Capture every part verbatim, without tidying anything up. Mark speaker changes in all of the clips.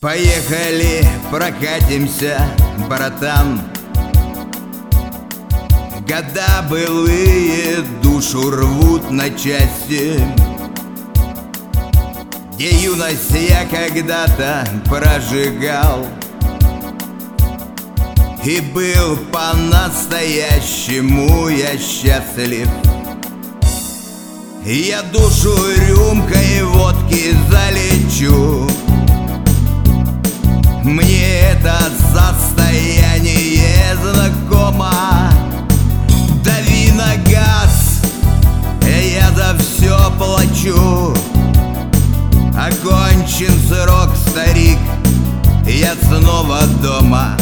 Speaker 1: Поехали, прокатимся, братан. Года былые душу рвут на части, где юность я когда-то прожигал и был по-настоящему я счастлив. Я душу рюмкой водки залечу, мне это состояние знакомо. Дави на газ, я за все плачу. Окончен срок, старик, я снова дома.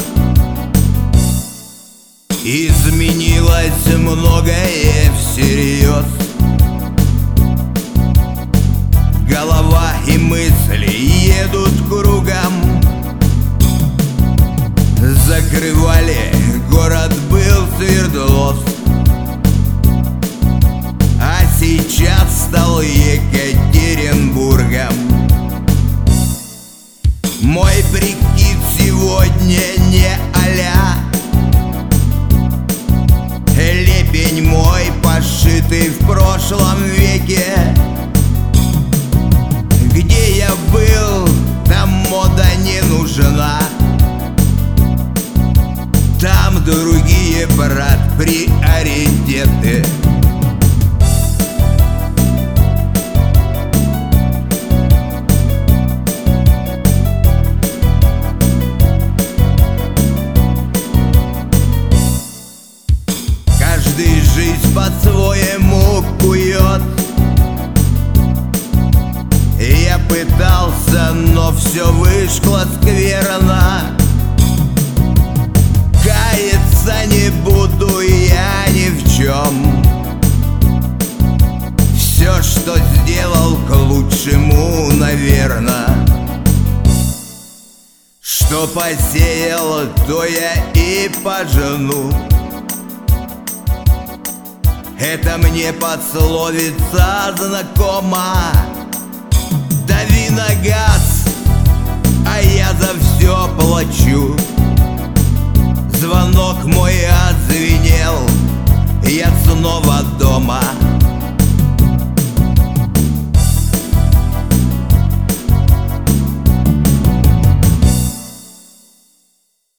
Speaker 1: Изменилось многое всерьез, голова и мысли едут кругом. Закрывали, город был Свердловск, а сейчас стал Екатеринбургом. Мой прикид сегодня не а-ля, лепень мой пошитый в прошлом веке. Где я был, там мода не нужна, там другие, брат, приоритеты. Каждый жизнь по-своему кует. Я пытался, но все вышло скверно. Каяться не буду я ни в чем. Все, что сделал, к лучшему, наверно. Что посеял, то я и пожну. Это мне пословица знакома. Дави на газ, а я за все плачу. Звонок мой отзвенел, я снова дома.